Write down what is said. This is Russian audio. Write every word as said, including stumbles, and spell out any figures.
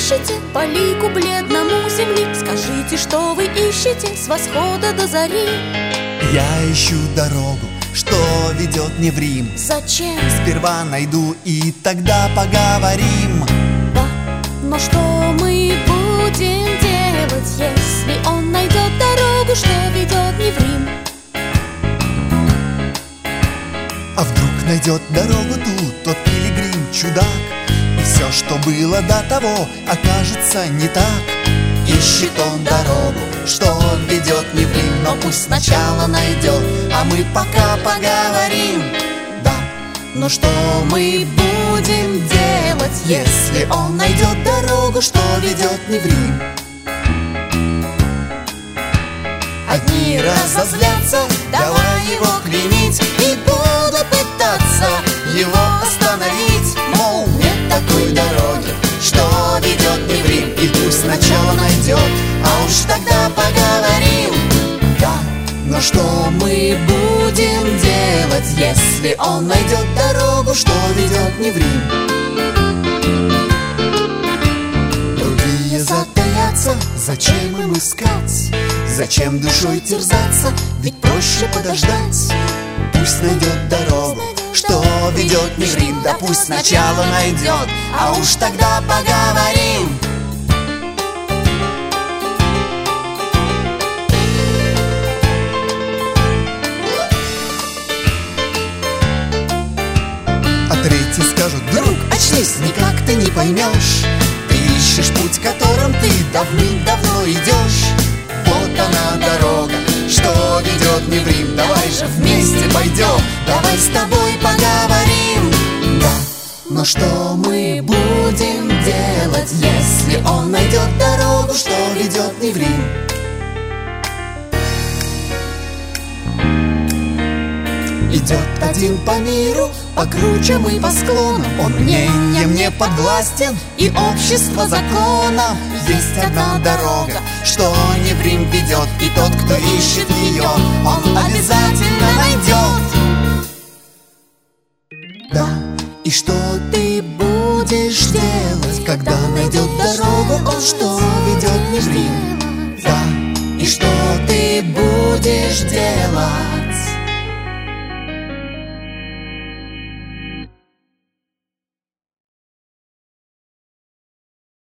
ищете по лику бледному земли? Скажите, что вы ищете с восхода до зари? Я ищу дорогу, что ведет не в Рим. Зачем? Сперва найду, и тогда поговорим. Да, но что мы будем делать, если он найдет дорогу, что ведет не в Рим? А вдруг найдет дорогу тут тот пилигрим, чудак, и все, что было до того, окажется не так. Ищет он дорогу, что ведет не в Рим, но пусть сначала найдет, а мы пока поговорим. Да, но что мы будем делать, если он найдет дорогу, что ведет не в Рим? Одни разозлятся, давай его клеймить, и буду пытаться его остановить. Мол, нет такой дороги, что ведет не в Рим, и пусть сначала найдет, а уж тогда поговорим. Да, но что мы будем делать, если он найдет дорогу, что ведет не в Рим? Другие затаятся, зачем им искать? Зачем душой терзаться, ведь проще подождать. Пусть найдет дорогу, что ведет не в Рим, да пусть сначала найдет, а уж тогда поговорим. А третий скажет: друг, очнись, никак ты не поймешь. Ты ищешь путь, которым ты давным-давно идешь. Вот она дорога, что ведет не в Рим. Давай же вместе пойдем, давай с тобой поговорим. Да, но что мы будем делать, если он найдет дорогу, что ведет не в Рим? Идет один по миру, по кручам и по склонам. Он мнением не подвластен и общество законом. Есть одна дорога, что не в Рим ведет, и тот, кто ищет ее, он обязательно найдет. Да, и что ты будешь делать, когда найдет дорогу он, что ведет не в Рим? Да, и что